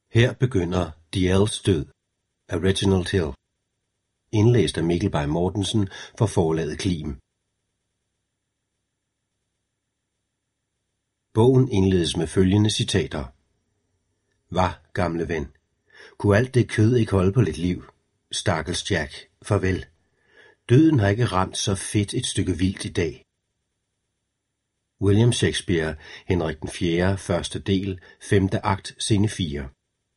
Her begynder Dalziels død af Reginald Hill. Indlæst af Mikkel Bay Mortensen for forlaget Klim. Bogen indledes med følgende citater. Var, gamle ven, kunne alt det kød ikke holde på lidt liv? Stakkels Jack, farvel. Døden har ikke ramt så fedt et stykke vildt i dag. William Shakespeare, Henrik den 4., første del, 5. akt, scene 4.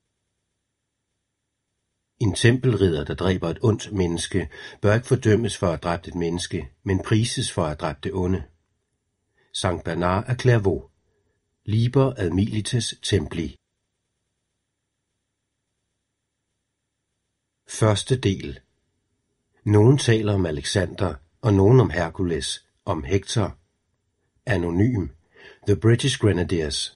En tempelridder, der dræber et ondt menneske, bør ikke fordømmes for at have dræbt et menneske, men prises for at have dræbt det onde. Sankt Bernard af Clairvaux. Liber ad milites templi. Første del. Nogen taler om Alexander, og nogen om Hercules, om Hector. Anonym. The British Grenadiers.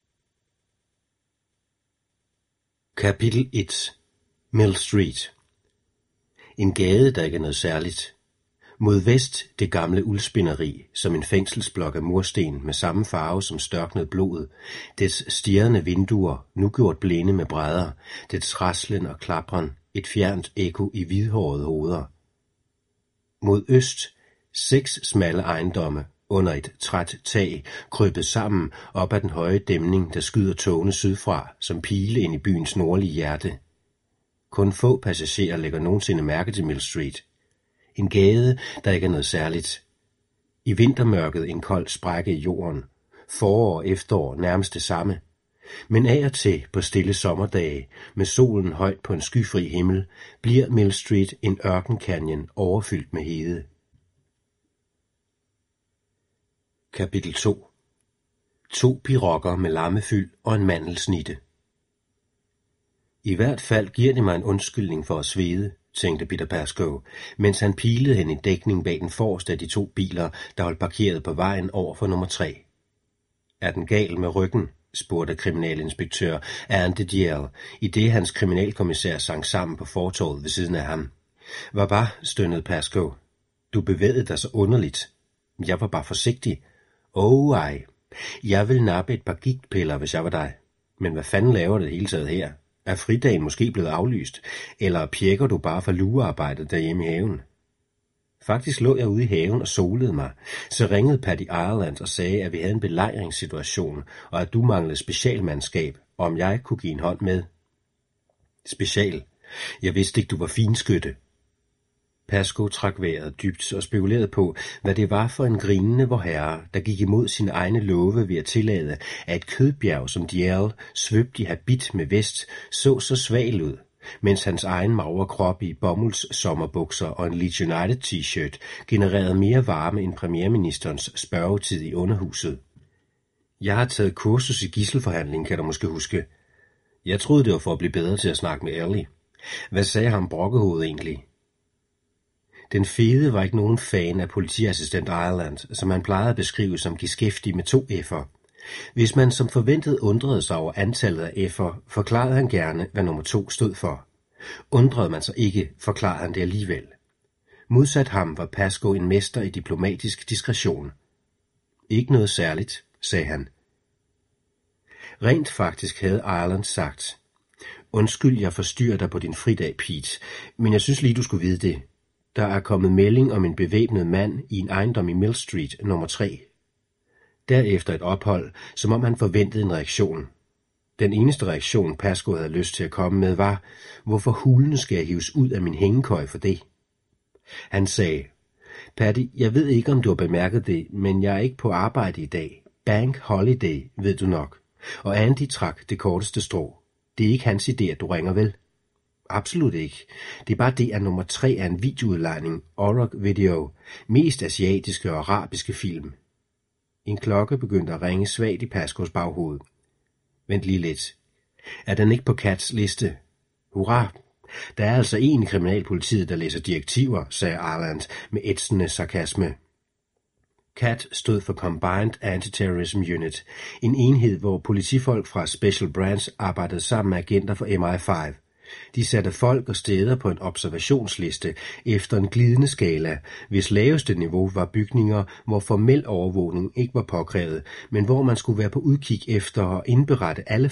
Kapitel 1. Mill Street. En gade, der ikke er noget særligt. Mod vest det gamle uldspinderi, som en fængselsblok af mursten med samme farve som størknet blod, dets stirrende vinduer, nu gjort blinde med brædder, dets raslen og klapren, et fjernt ekko i hvidhårede hoveder. Mod øst 6 smalle ejendomme under et træt tag, krøbet sammen op ad den høje dæmning, der skyder togene sydfra, som pile ind i byens nordlige hjerte. Kun få passagerer lægger nogensinde mærke til Mill Street. En gade, der ikke er noget særligt. I vintermørket en kold sprække i jorden. Forår og efterår nærmest det samme. Men af og til på stille sommerdage, med solen højt på en skyfri himmel, bliver Mill Street en ørkencanyon overfyldt med hede. Kapitel 2. 2 pirokker med lammefyld og en mandelsnitte. I hvert fald giver det mig en undskyldning for at svede, tænkte Peter Pascoe, mens han pilede hen i dækning bag den forreste af de 2 biler, der holdt parkeret på vejen over for nummer 3. Er den gal med ryggen? Spurgte kriminalinspektør Ernst Diel, i det hans kriminalkommissær sang sammen på fortovet ved siden af ham. Hvad var, stønnede Pascoe. Du bevægede dig så underligt. Jeg var bare forsigtig. Ej. Jeg vil nappe et par gigtpiller, hvis jeg var dig. Men hvad fanden laver det hele taget her? Er fridagen måske blevet aflyst, eller pjekker du bare for lurearbejdet derhjemme i haven? Faktisk lå jeg ude i haven og solede mig. Så ringede Paddy Ireland og sagde, at vi havde en belejringssituation, og at du manglede specialmandskab, og om jeg kunne give en hånd med. Special? Jeg vidste ikke, du var finskytte. Pascoe trak vejret dybt og spekulerede på, hvad det var for en grinende vorherre, der gik imod sine egne love ved at tillade, at et kødbjerg som Diel, svøbt i habit med vest, så svag ud, mens hans egen magre krop i bomulds sommerbukser og en Leeds United t-shirt genererede mere varme end premierministerens spørgetid i underhuset. Jeg har taget kursus i gidselforhandling, kan du måske huske. Jeg troede, det var for at blive bedre til at snakke med Ellie. Hvad sagde ham brokkehovedet egentlig? Den fede var ikke nogen fan af politiassistent Ireland, som han plejede at beskrive som geskæftig med 2 F'er. Hvis man som forventet undrede sig over antallet af F'er, forklarede han gerne, hvad nummer 2 stod for. Undrede man sig ikke, forklarede han det alligevel. Modsat ham var Pascoe en mester i diplomatisk diskretion. Ikke noget særligt, sagde han. Rent faktisk havde Ireland sagt. Undskyld, jeg forstyrrer dig på din fridag, Pete, men jeg synes lige, du skulle vide det. Der er kommet melding om en bevæbnet mand i en ejendom i Mill Street, nummer 3. Derefter et ophold, som om han forventede en reaktion. Den eneste reaktion, Pascoe havde lyst til at komme med, var, hvorfor hulen skal jeg hives ud af min hængekøj for det? Han sagde, Paddy, jeg ved ikke, om du har bemærket det, men jeg er ikke på arbejde i dag. Bank holiday, ved du nok. Og Andy trak det korteste strå. Det er ikke hans idé, at du ringer, vel? Absolut ikke. Det er bare det, at nummer 3 er en videoudlejning, Orog Video, mest asiatiske og arabiske film. En klokke begyndte at ringe svagt i Pascoes baghoved. Vent lige lidt. Er den ikke på Cats liste? Hurra! Der er altså en i kriminalpolitiet, der læser direktiver, sagde Ireland med ætsende sarkasme. CAT stod for Combined Anti-Terrorism Unit, en enhed, hvor politifolk fra Special Branch arbejdede sammen med agenter for MI5. De satte folk og steder på en observationsliste efter en glidende skala, hvis laveste niveau var bygninger, hvor formel overvågning ikke var påkrævet, men hvor man skulle være på udkig efter og indberette alle